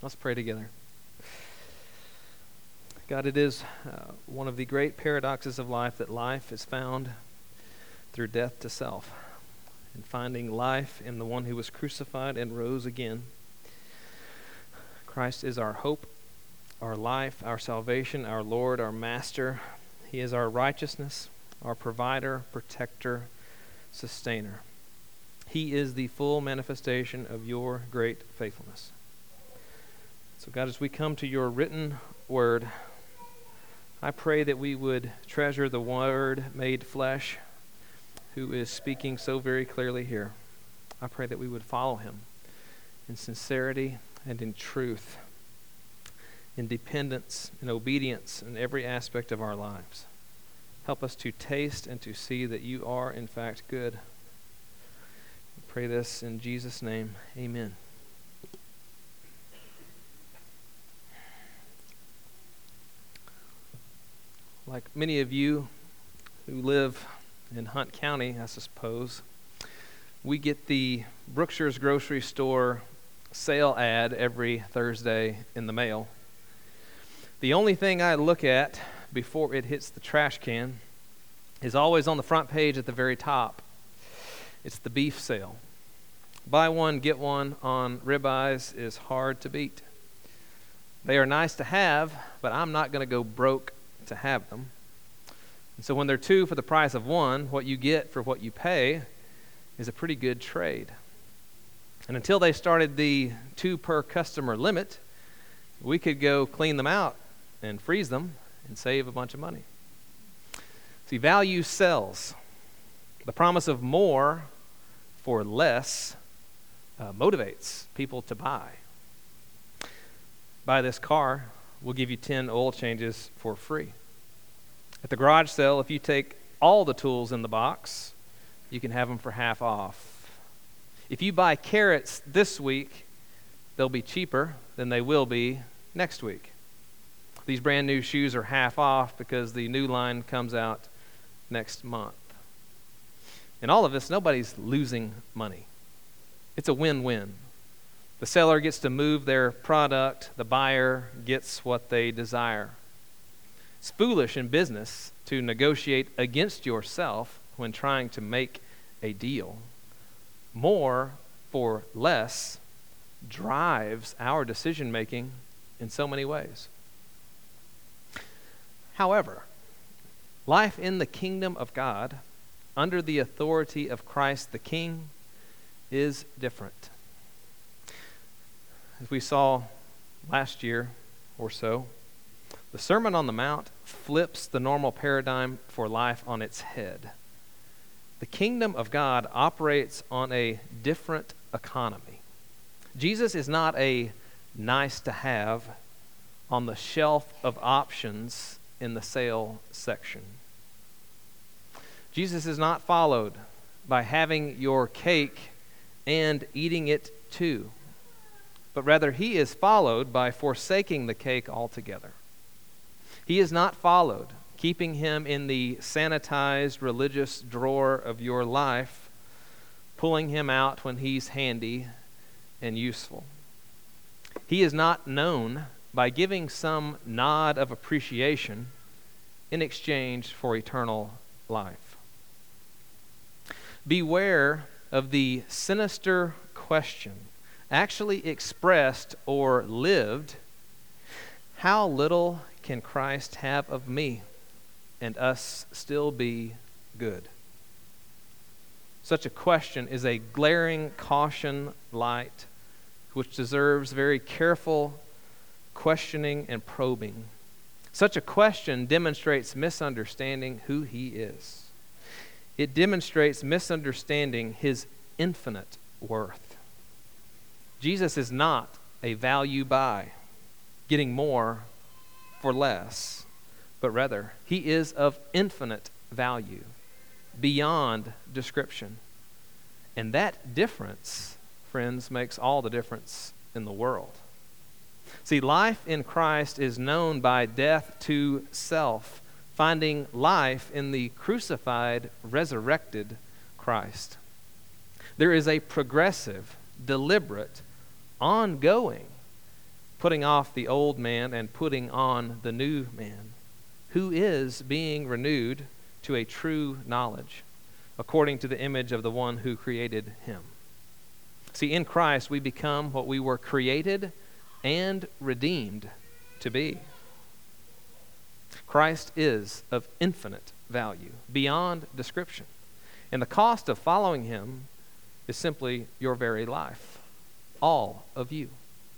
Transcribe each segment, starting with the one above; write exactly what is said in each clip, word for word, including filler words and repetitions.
Let's pray together. God, it is uh, one of the great paradoxes of life that life is found through death to self, and finding life in the one who was crucified and rose again. Christ is our hope, our life, our salvation, our Lord, our Master. He is our righteousness, our provider, protector, sustainer. He is the full manifestation of your great faithfulness. So God, as we come to your written word, I pray that we would treasure the word made flesh who is speaking so very clearly here. I pray that we would follow him in sincerity and in truth, in dependence and obedience in every aspect of our lives. Help us to taste and to see that you are, in fact, good. I pray this in Jesus' name. Amen. Like many of you who live in Hunt County, I suppose, we get the Brookshire's grocery store sale ad every Thursday in the mail. The only thing I look at before it hits the trash can is always on the front page at the very top. It's the beef sale. Buy one, get one on ribeyes is hard to beat. They are nice to have, but I'm not going to go broke to have them. And so when they're two for the price of one, what you get for what you pay is a pretty good trade. And until they started the two per customer limit, we could go clean them out and freeze them and save a bunch of money. See, value sells. The promise of more for less uh, motivates people to buy. Buy this car, we'll give you ten oil changes for free. At the garage sale, if you take all the tools in the box, you can have them for half off. If you buy carrots this week, they'll be cheaper than they will be next week. These brand new shoes are half off because the new line comes out next month. In all of this, nobody's losing money. It's a win-win. The seller gets to move their product. The buyer gets what they desire. It's foolish in business to negotiate against yourself when trying to make a deal. More for less drives our decision-making in so many ways. However, life in the kingdom of God, under the authority of Christ the King, is different. As we saw last year or so, the Sermon on the Mount flips the normal paradigm for life on its head. The kingdom of God operates on a different economy. Jesus is not a nice to have on the shelf of options in the sale section. Jesus is not followed by having your cake and eating it too, but rather he is followed by forsaking the cake altogether. He is not followed, keeping him in the sanitized religious drawer of your life, pulling him out when he's handy and useful. He is not known by giving some nod of appreciation in exchange for eternal life. Beware of the sinister question, actually expressed or lived: how little can Christ have of me and us still be good? Such a question is a glaring caution light which deserves very careful questioning and probing. Such a question demonstrates misunderstanding who he is. It demonstrates misunderstanding his infinite worth. Jesus is not a value buy, getting more for less, but rather he is of infinite value, beyond description. And that difference, friends, makes all the difference in the world. See, life in Christ is known by death to self, finding life in the crucified, resurrected Christ. There is a progressive, deliberate, ongoing putting off the old man and putting on the new man, who is being renewed to a true knowledge, according to the image of the one who created him. See, in Christ we become what we were created and redeemed to be. Christ is of infinite value, beyond description. And the cost of following him is simply your very life, all of you.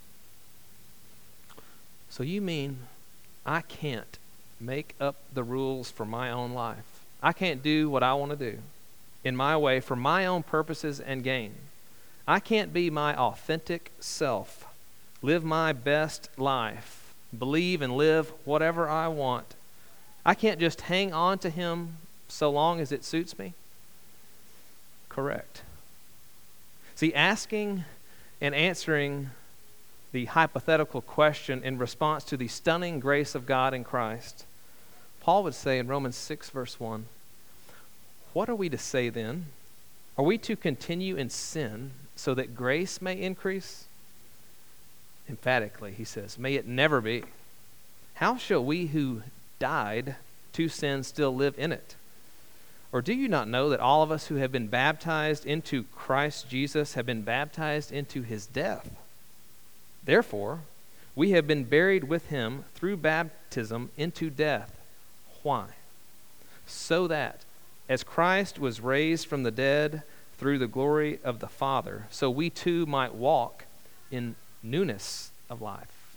So you mean I can't make up the rules for my own life? I can't do what I want to do in my way for my own purposes and gain. I can't be my authentic self, live my best life, believe and live whatever I want. I can't just hang on to him so long as it suits me? Correct. See, asking and answering the hypothetical question in response to the stunning grace of God in Christ, Paul would say in Romans six, verse one, what are we to say then? Are we to continue in sin so that grace may increase? Emphatically, he says, may it never be. How shall we who died to sin still live in it? Or do you not know that all of us who have been baptized into Christ Jesus have been baptized into his death? Therefore, we have been buried with him through baptism into death. Why? So that, as Christ was raised from the dead through the glory of the Father, so we too might walk in newness of life.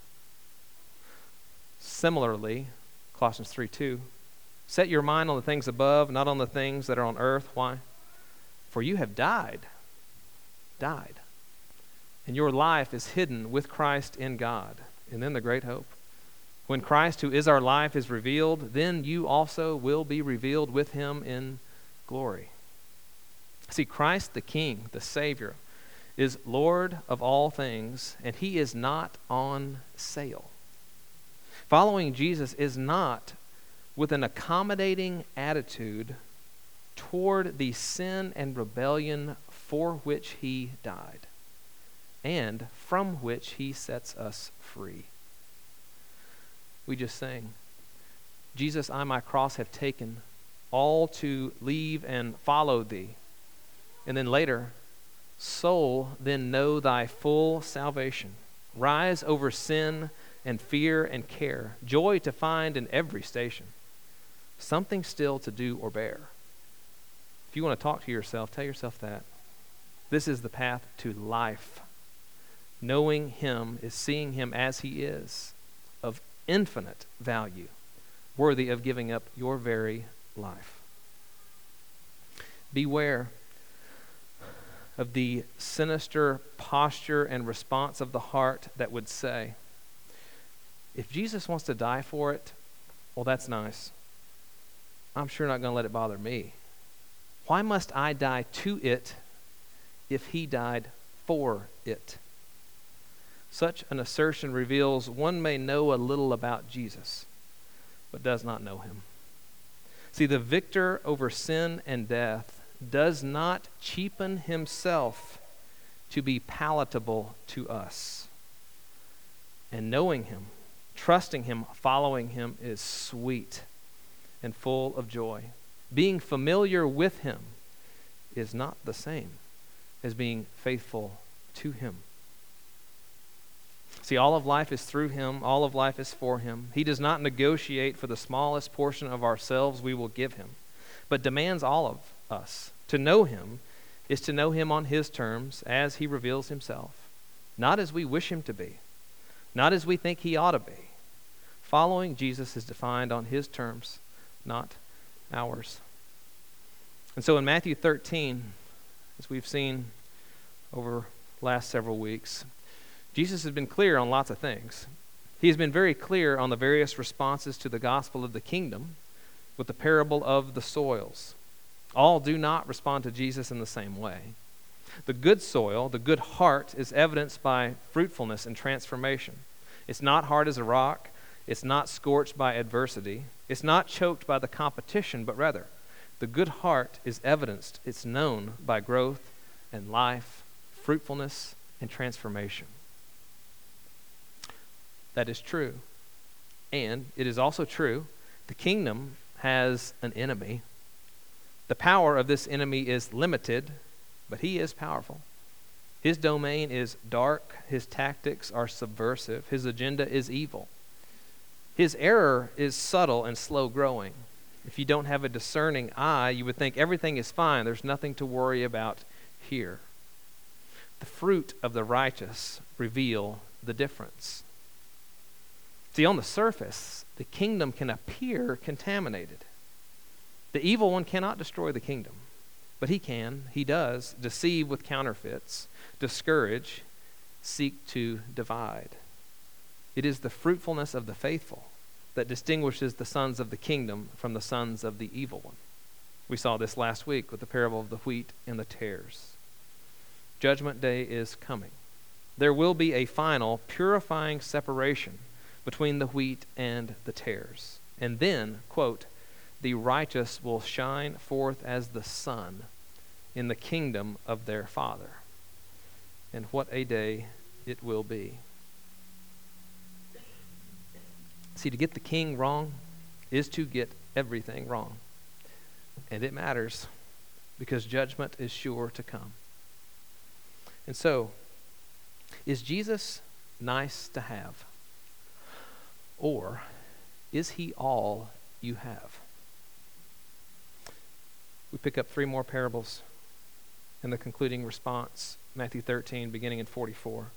Similarly, Colossians three two, set your mind on the things above, not on the things that are on earth. Why? For you have died, died, and your life is hidden with Christ in God. And then the great hope. When Christ, who is our life, is revealed, then you also will be revealed with him in glory. See, Christ the King, the Savior, is Lord of all things, and he is not on sale. Following Jesus is not with an accommodating attitude toward the sin and rebellion for which he died and from which he sets us free. We just sang, Jesus, I my cross have taken, all to leave and follow thee. And then later, soul, then know thy full salvation. Rise over sin and fear and care, joy to find in every station, something still to do or bear. If you want to talk to yourself, tell yourself that. This is the path to life. Knowing him is seeing him as he is, of infinite value, worthy of giving up your very life. Beware of the sinister posture and response of the heart that would say, if Jesus wants to die for it, well, that's nice. I'm sure not going to let it bother me. Why must I die to it if he died for it? Such an assertion reveals one may know a little about Jesus, but does not know him. See, the victor over sin and death does not cheapen himself to be palatable to us. And knowing him, trusting him, following him is sweet and full of joy. Being familiar with him is not the same as being faithful to him. See, all of life is through him. All of life is for him. He does not negotiate for the smallest portion of ourselves we will give him, but demands all of us. To know him is to know him on his terms as he reveals himself, not as we wish him to be, not as we think he ought to be. Following Jesus is defined on his terms, not ours. And so in Matthew thirteen, as we've seen over the last several weeks, Jesus has been clear on lots of things. He has been very clear on the various responses to the gospel of the kingdom with the parable of the soils. All do not respond to Jesus in the same way. The good soil, the good heart, is evidenced by fruitfulness and transformation. It's not hard as a rock. It's not scorched by adversity. It's not choked by the competition, but rather, the good heart is evidenced. It's known by growth and life, fruitfulness and transformation. That is true. And it is also true, the kingdom has an enemy. The power of this enemy is limited, but he is powerful. His domain is dark. His tactics are subversive. His agenda is evil. His error is subtle and slow growing. If you don't have a discerning eye, you would think everything is fine. There's nothing to worry about here. The fruit of the righteous reveal the difference. See, on the surface, the kingdom can appear contaminated. The evil one cannot destroy the kingdom, but he can, he does, deceive with counterfeits, discourage, seek to divide. It is the fruitfulness of the faithful that distinguishes the sons of the kingdom from the sons of the evil one. We saw this last week with the parable of the wheat and the tares. Judgment day is coming. There will be a final purifying separation between the wheat and the tares. And then, quote, the righteous will shine forth as the sun in the kingdom of their Father. And what a day it will be. See, to get the king wrong is to get everything wrong. And it matters because judgment is sure to come. And so, is Jesus nice to have? Or is he all you have? We pick up three more parables in the concluding response, Matthew thirteen, beginning in forty-four.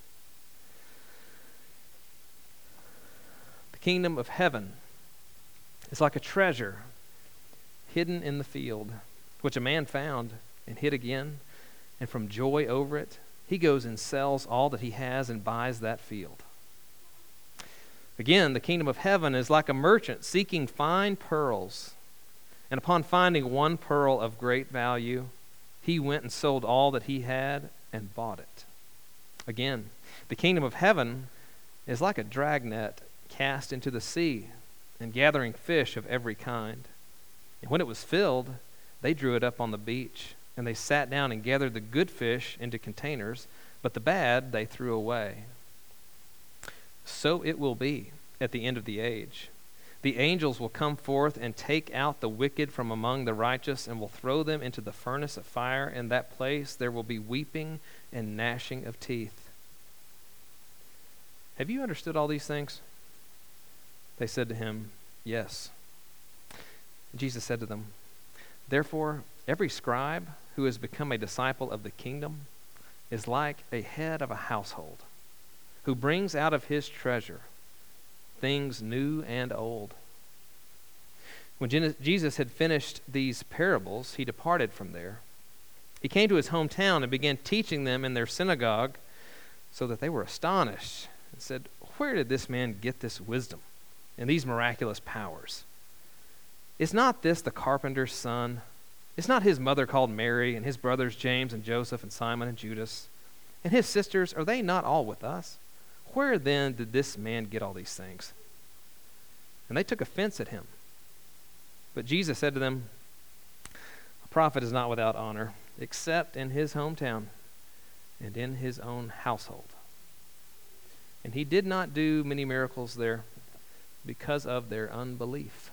The kingdom of heaven is like a treasure hidden in the field, which a man found and hid again, and from joy over it, he goes and sells all that he has and buys that field. Again, the kingdom of heaven is like a merchant seeking fine pearls. And upon finding one pearl of great value, he went and sold all that he had and bought it. Again, the kingdom of heaven is like a dragnet cast into the sea and gathering fish of every kind. And when it was filled, they drew it up on the beach, and they sat down and gathered the good fish into containers, but the bad they threw away. So it will be at the end of the age. The angels will come forth and take out the wicked from among the righteous and will throw them into the furnace of fire. In that place there will be weeping and gnashing of teeth. Have you understood all these things? They said to him, yes. Jesus said to them, therefore, every scribe who has become a disciple of the kingdom is like a head of a household who brings out of his treasure things new and old. When Jesus had finished these parables, he departed from there. He came to his hometown and began teaching them in their synagogue, so that they were astonished and said, where did this man get this wisdom and these miraculous powers? Is not this the carpenter's son? Is not his mother called Mary, and his brothers James and Joseph and Simon and Judas? And his sisters, are they not all with us? Where then did this man get all these things? And they took offense at him. But Jesus said to them, a prophet is not without honor, except in his hometown and in his own household. And he did not do many miracles there because of their unbelief.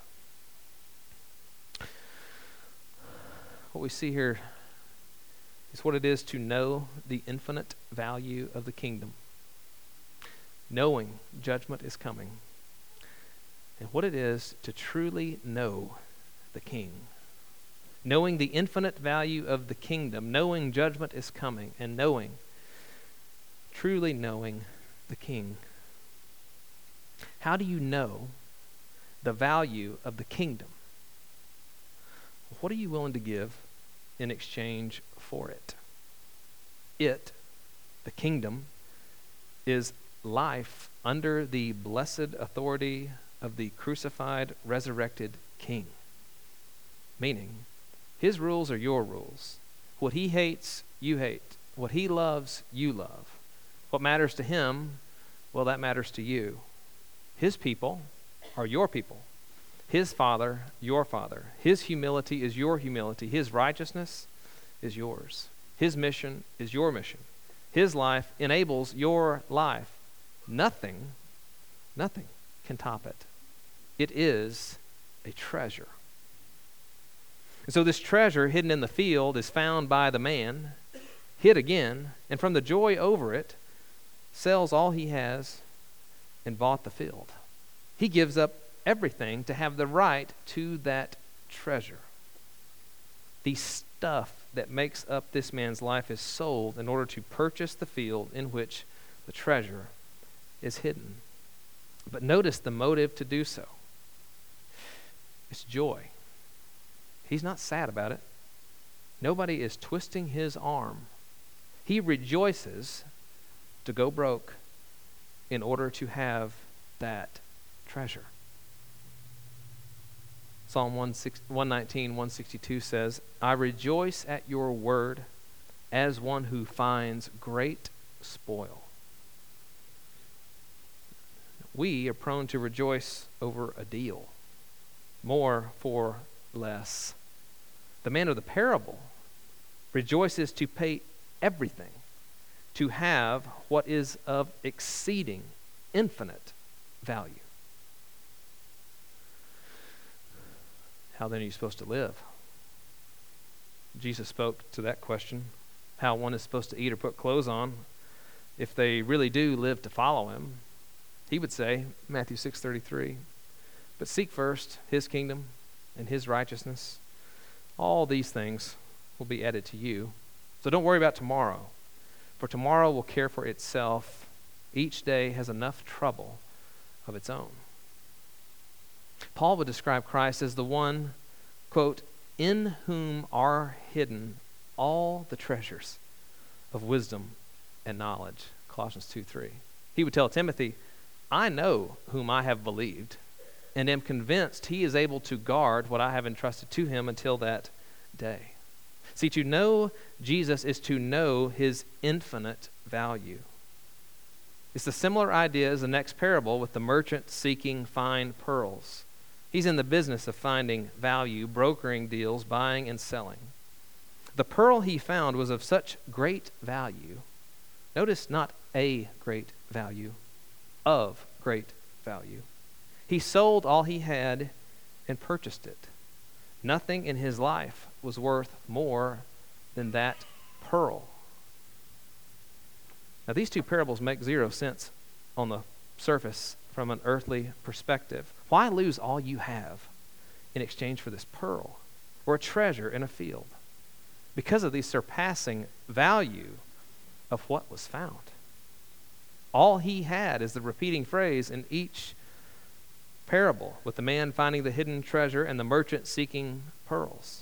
What we see here is what it is to know the infinite value of the kingdom, knowing judgment is coming, and what it is to truly know the King. Knowing the infinite value of the kingdom, knowing judgment is coming, and knowing, truly knowing the King. How do you know the value of the kingdom? What are you willing to give in exchange for it? It, the kingdom, is life under the blessed authority of the crucified, resurrected King. Meaning, his rules are your rules. What he hates, you hate. What he loves, you love. What matters to him, well, that matters to you. His people are your people. His Father, your Father. His humility is your humility. His righteousness is yours. His mission is your mission. His life enables your life. Nothing Nothing can top it. It is a treasure. And so this treasure hidden in the field is found by the man, hid again, and from the joy over it, sells all he has and bought the field. He gives up everything to have the right to that treasure. The stuff that makes up this man's life is sold in order to purchase the field in which the treasure is hidden. But notice the motive to do so. It's joy. He's not sad about it. Nobody is twisting his arm. He rejoices to go broke in order to have that treasure. Psalm one nineteen, one sixty-two says, I rejoice at your word as one who finds great spoil. We are prone to rejoice over a deal, more for less. The man of the parable rejoices to pay everything to have what is of exceeding, infinite value. How then are you supposed to live? Jesus spoke to that question, how one is supposed to eat or put clothes on if they really do live to follow him. He would say, Matthew six thirty-three, but seek first his kingdom and his righteousness. All these things will be added to you. So don't worry about tomorrow, for tomorrow will care for itself. Each day has enough trouble of its own. Paul would describe Christ as the one, quote, in whom are hidden all the treasures of wisdom and knowledge. Colossians two three. He would tell Timothy, I know whom I have believed, and am convinced he is able to guard what I have entrusted to him until that day. See, to know Jesus is to know his infinite value. It's a similar idea as the next parable with the merchant seeking fine pearls. He's in the business of finding value, brokering deals, buying and selling. The pearl he found was of such great value. Notice, not a great value, of great value. He sold all he had and purchased it. Nothing in his life was worth more than that pearl. Now, these two parables make zero sense on the surface from an earthly perspective. Why lose all you have in exchange for this pearl or a treasure in a field? Because of the surpassing value of what was found. All he had is the repeating phrase in each parable, with the man finding the hidden treasure and the merchant seeking pearls.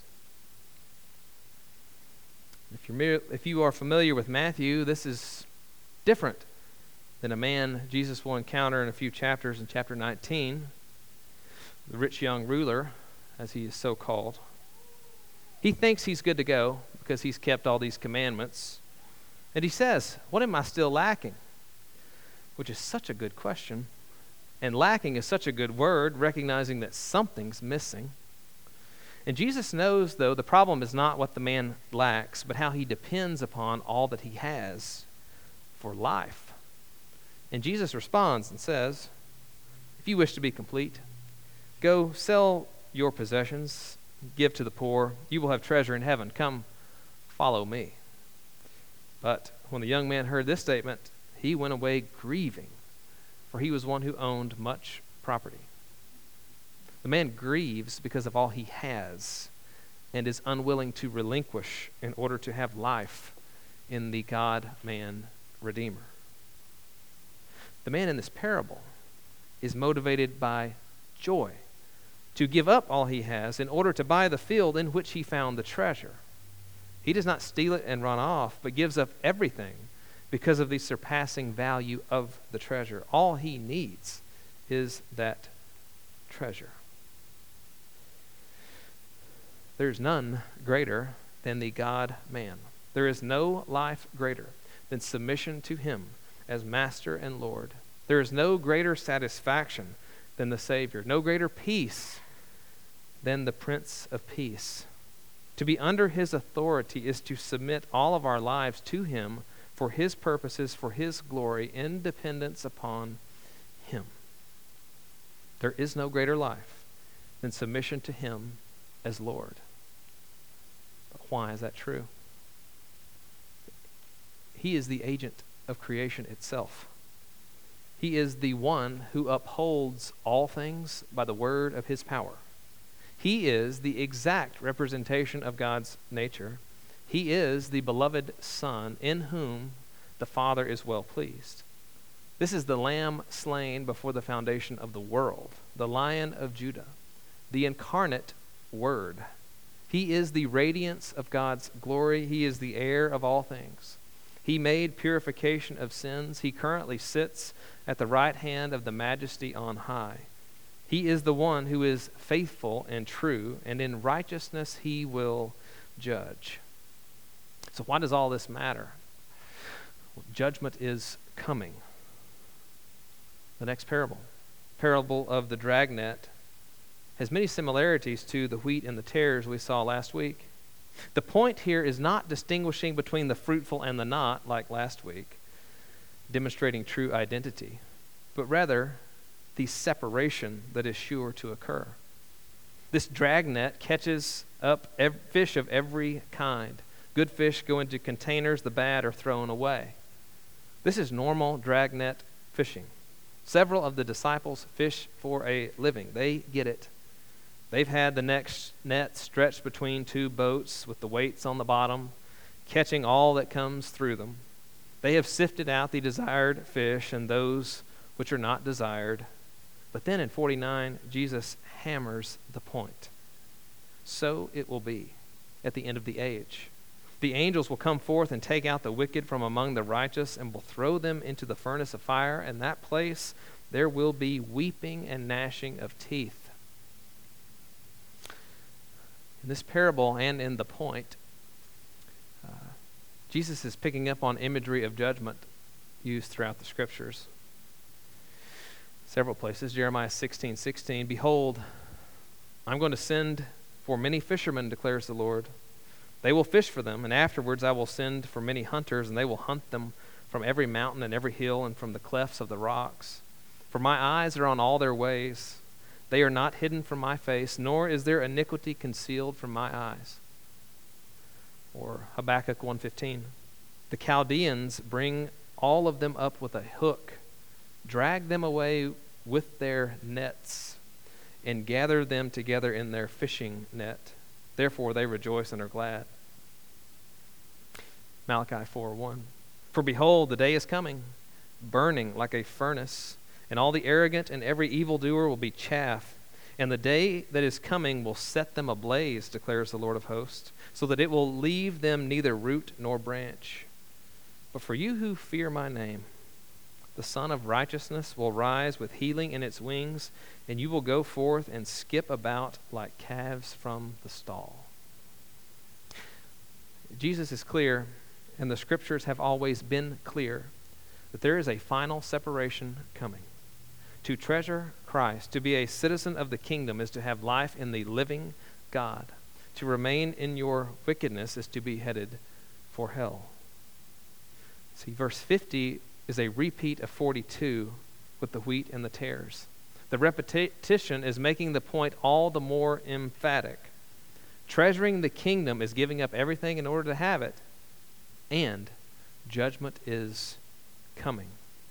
If you're if you are familiar with Matthew, this is different than a man Jesus will encounter in a few chapters in chapter nineteen, the rich young ruler, as he is so called. He thinks he's good to go because he's kept all these commandments. And he says, what am I still lacking? Which is such a good question. And lacking is such a good word, recognizing that something's missing. And Jesus knows, though, the problem is not what the man lacks, but how he depends upon all that he has for life. And Jesus responds and says, if you wish to be complete, go sell your possessions, give to the poor, you will have treasure in heaven. Come, follow me. But when the young man heard this statement, he went away grieving, for he was one who owned much property. The man grieves because of all he has and is unwilling to relinquish in order to have life in the God-man Redeemer. The man in this parable is motivated by joy to give up all he has in order to buy the field in which he found the treasure. He does not steal it and run off, but gives up everything because of the surpassing value of the treasure. All he needs is that treasure. There is none greater than the God-man. There is no life greater than submission to him as Master and Lord. There is no greater satisfaction than the Savior, no greater peace than the Prince of Peace. To be under his authority is to submit all of our lives to him for his purposes, for his glory, in dependence upon him. There is no greater life than submission to him as Lord. But why is that true? He is the agent of creation itself. He is the one who upholds all things by the word of his power. He is the exact representation of God's nature. He is the beloved Son in whom the Father is well pleased. This is the Lamb slain before the foundation of the world, the Lion of Judah, the incarnate Word. He is the radiance of God's glory. He is the heir of all things. He made purification of sins. He currently sits at the right hand of the Majesty on high. He is the one who is faithful and true, and in righteousness he will judge. So why does all this matter? Well, judgment is coming. The next parable, parable of the dragnet, has many similarities to the wheat and the tares we saw last week. The point here is not distinguishing between the fruitful and the not, like last week, demonstrating true identity, but rather the separation that is sure to occur. This dragnet catches up ev- fish of every kind. Good fish go into containers, the bad are thrown away. This is normal dragnet fishing. Several of the disciples fish for a living. They get it. They've had the next net stretched between two boats with the weights on the bottom, catching all that comes through them. They have sifted out the desired fish and those which are not desired. But then in forty-nine, Jesus hammers the point. So it will be at the end of the age. The angels will come forth and take out the wicked from among the righteous and will throw them into the furnace of fire. In that place there will be weeping and gnashing of teeth. In this parable and in the point, uh, Jesus is picking up on imagery of judgment used throughout the scriptures. Several places. Jeremiah sixteen sixteen, behold, I'm going to send for many fishermen, declares the Lord. They will fish for them, and afterwards I will send for many hunters, and they will hunt them from every mountain and every hill and from the clefts of the rocks. For my eyes are on all their ways. They are not hidden from my face, nor is their iniquity concealed from my eyes. Or Habakkuk one fifteen, the Chaldeans bring all of them up with a hook, drag them away with their nets, and gather them together in their fishing net. Therefore they rejoice and are glad. Malachi four one, for behold, the day is coming, burning like a furnace, and all the arrogant and every evildoer will be chaff. And the day that is coming will set them ablaze, declares the Lord of hosts, so that it will leave them neither root nor branch. But for you who fear my name, the Son of Righteousness will rise with healing in its wings, and you will go forth and skip about like calves from the stall. Jesus is clear, and the scriptures have always been clear, that there is a final separation coming. To treasure Christ, to be a citizen of the kingdom, is to have life in the living God. To remain in your wickedness is to be headed for hell. See, verse fifty is a repeat of forty-two with the wheat and the tares. The repetition is making the point all the more emphatic. Treasuring the kingdom is giving up everything in order to have it, and judgment is coming.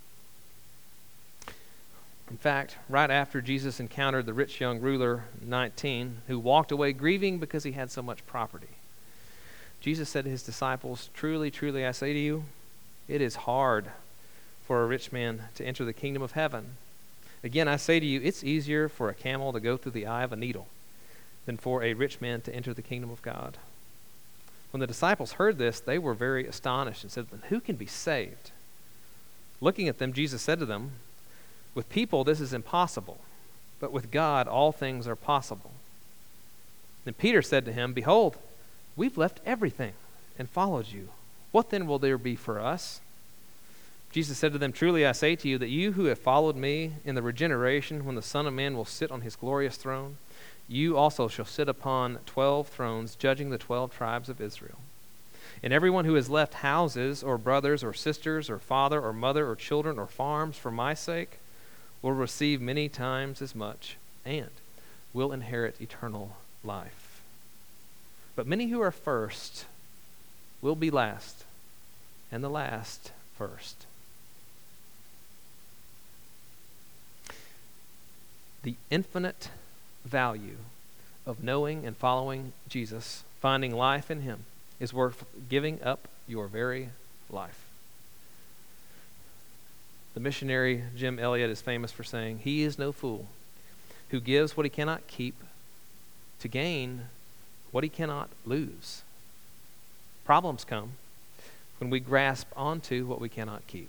In fact, right after Jesus encountered the rich young ruler, nineteen, who walked away grieving because he had so much property, Jesus said to his disciples, truly, truly, I say to you, it is hard for a rich man to enter the kingdom of heaven. Again, I say to you, it's easier for a camel to go through the eye of a needle than for a rich man to enter the kingdom of God. When the disciples heard this, they were very astonished and said, who can be saved? Looking at them, Jesus said to them, with people this is impossible, but with God all things are possible. Then Peter said to him, behold, we've left everything and followed you. What then will there be for us? Jesus said to them, truly I say to you that you who have followed me in the regeneration, when the Son of Man will sit on his glorious throne, you also shall sit upon twelve thrones, judging the twelve tribes of Israel. And everyone who has left houses or brothers or sisters or father or mother or children or farms for my sake will receive many times as much and will inherit eternal life. But many who are first will be last, and the last first. The infinite value of knowing and following Jesus, finding life in him, is worth giving up your very life. The missionary Jim Elliot is famous for saying, "He is no fool who gives what he cannot keep to gain what he cannot lose." Problems come when we grasp onto what we cannot keep.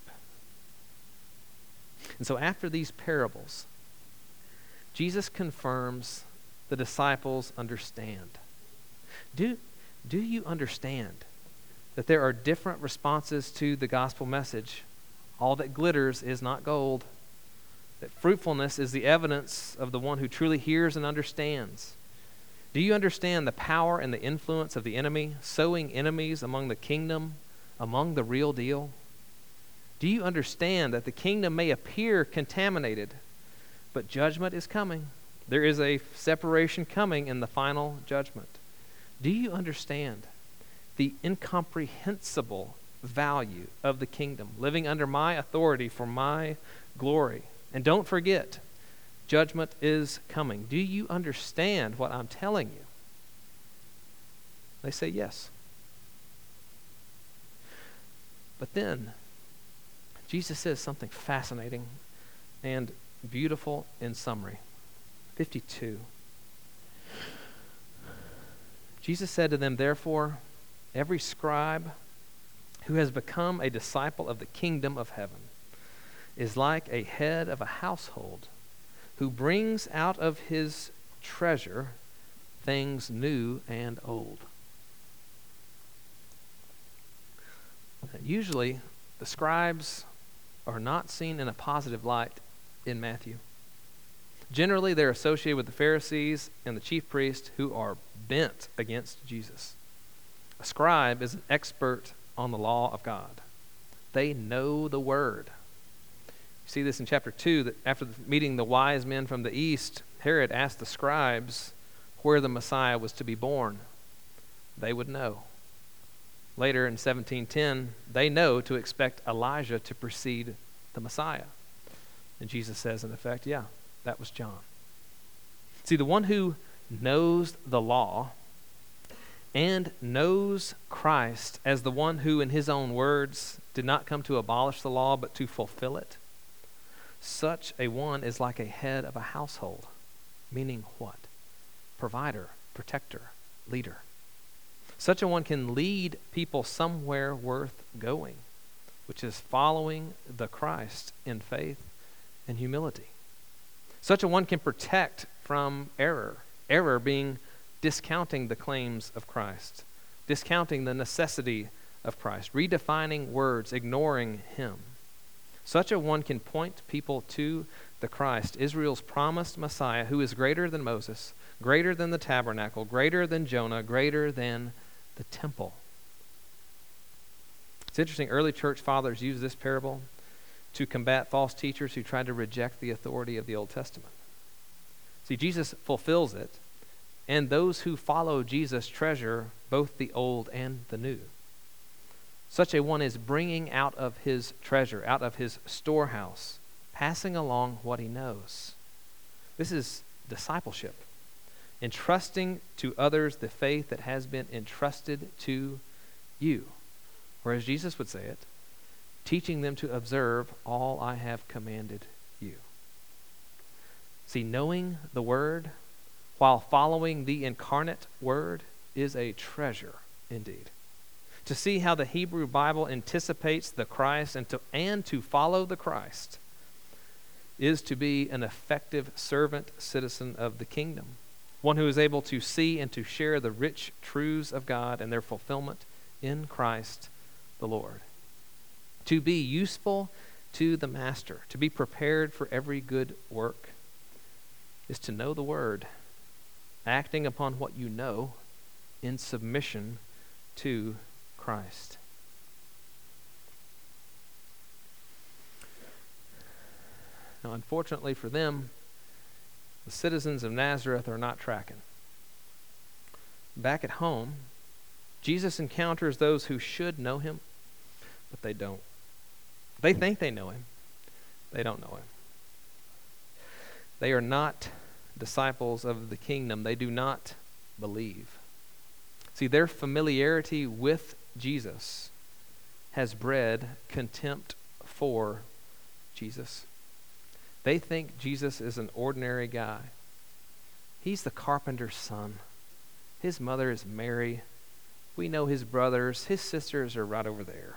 And so after these parables, Jesus confirms the disciples understand. Do, do you understand that there are different responses to the gospel message? All that glitters is not gold. That fruitfulness is the evidence of the one who truly hears and understands. Do you understand the power and the influence of the enemy, sowing enemies among the kingdom, among the real deal? Do you understand that the kingdom may appear contaminated, but judgment is coming? There is a separation coming in the final judgment. Do you understand the incomprehensible value of the kingdom, living under my authority for my glory? And don't forget, judgment is coming. Do you understand what I'm telling you? They say yes. But then, Jesus says something fascinating and beautiful in summary. fifty-two. Jesus said to them, "Therefore, every scribe who has become a disciple of the kingdom of heaven is like a head of a household who brings out of his treasure things new and old." Usually, the scribes are not seen in a positive light in Matthew. Generally, they're associated with the Pharisees and the chief priests who are bent against Jesus. A scribe is an expert on the law of God. They know the word. You see this in chapter two, that after meeting the wise men from the east, Herod asked the scribes where the Messiah was to be born. They would know. Later in seventeen ten, they know to expect Elijah to precede the Messiah. And Jesus says, in effect, yeah, that was John. See, the one who knows the law and knows Christ as the one who, in his own words, did not come to abolish the law, but to fulfill it, such a one is like a head of a household. Meaning what? Provider, protector, leader. Such a one can lead people somewhere worth going, which is following the Christ in faith and humility. Such a one can protect from error. Error being discounting the claims of Christ, discounting the necessity of Christ, redefining words, ignoring him. Such a one can point people to the Christ, Israel's promised Messiah, who is greater than Moses, greater than the tabernacle, greater than Jonah, greater than the temple. It's interesting, early church fathers used this parable to combat false teachers who tried to reject the authority of the Old Testament. See, Jesus fulfills it, and those who follow Jesus treasure both the old and the new. Such a one is bringing out of his treasure, out of his storehouse, passing along what he knows. This is discipleship, entrusting to others the faith that has been entrusted to you. Or as Jesus would say it, teaching them to observe all I have commanded you. See, knowing the Word while following the incarnate Word is a treasure indeed. To see how the Hebrew Bible anticipates the Christ and to, and to follow the Christ is to be an effective servant citizen of the kingdom, one who is able to see and to share the rich truths of God and their fulfillment in Christ the Lord. To be useful to the Master, to be prepared for every good work, is to know the Word, acting upon what you know in submission to Christ. Now, unfortunately for them, the citizens of Nazareth are not tracking. Back at home, Jesus encounters those who should know him, but they don't. They think they know him. They don't know him. They are not disciples of the kingdom. They do not believe. See, their familiarity with Jesus has bred contempt for Jesus. They think Jesus is an ordinary guy. He's the carpenter's son. His mother is Mary. We know his brothers. His sisters are right over there.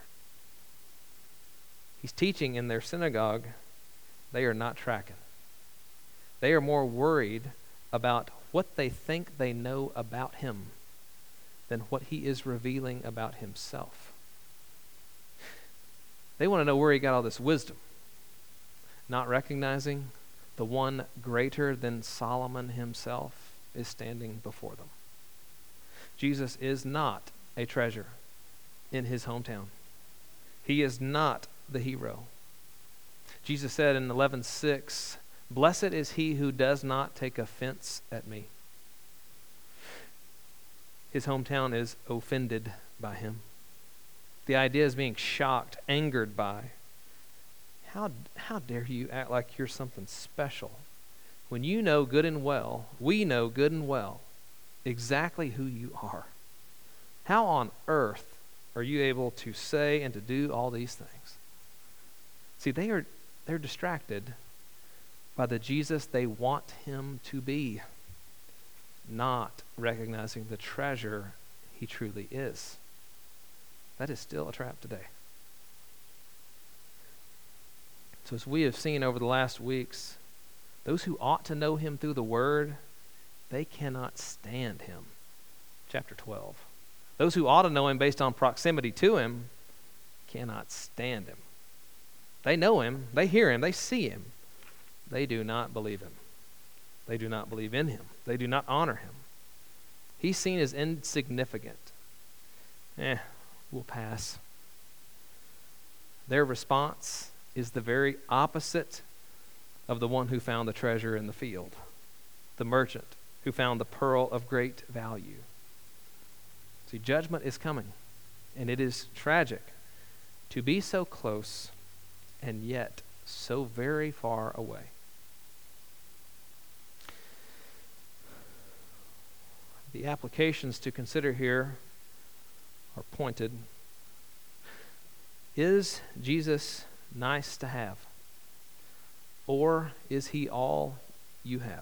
He's teaching in their synagogue. They are not tracking. They are more worried about what they think they know about him than what he is revealing about himself. They want to know where he got all this wisdom, not recognizing the one greater than Solomon himself is standing before them. Jesus is not a treasure in his hometown. He is not the hero. Jesus said in eleven six, "Blessed is he who does not take offense at me." His hometown is offended by him. The idea is being shocked, angered by. How, how dare you act like you're something special when you know good and well, we know good and well, exactly who you are. How on earth are you able to say and to do all these things? See, they are they're distracted by the Jesus they want him to be, not recognizing the treasure he truly is. That is still a trap today. So as we have seen over the last weeks, those who ought to know him through the word, they cannot stand him. Chapter twelve. Those who ought to know him based on proximity to him cannot stand him. They know him, they hear him, they see him. They do not believe him. They do not believe in him. They do not honor him. He's seen as insignificant. Eh, we'll pass. Their response is the very opposite of the one who found the treasure in the field, the merchant who found the pearl of great value. See, judgment is coming, and it is tragic to be so close and yet so very far away. The applications to consider here are pointed. Is Jesus nice to have? Or is he all you have?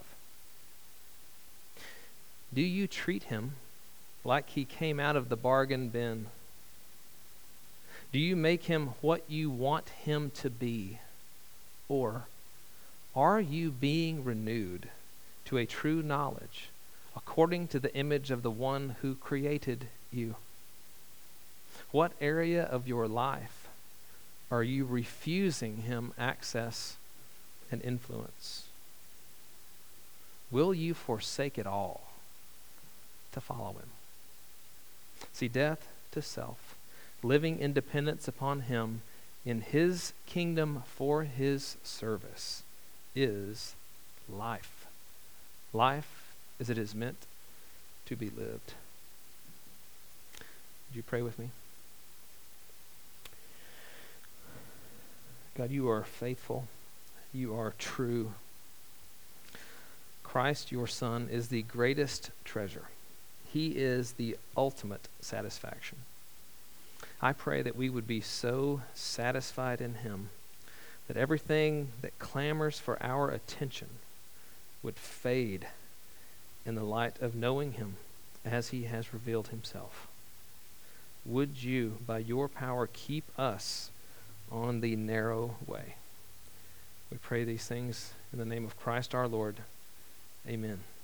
Do you treat him like he came out of the bargain bin? Do you make him what you want him to be? Or are you being renewed to a true knowledge according to the image of the one who created you? What area of your life are you refusing him access and influence? Will you forsake it all to follow him? See, death to self, living in dependence upon him in his kingdom for his service is life. Life as it is meant to be lived. Would you pray with me? God, you are faithful. You are true. Christ, your Son, is the greatest treasure. He is the ultimate satisfaction. I pray that we would be so satisfied in him that everything that clamors for our attention would fade in the light of knowing him as he has revealed himself. Would you, by your power, keep us on the narrow way? We pray these things in the name of Christ our Lord. Amen.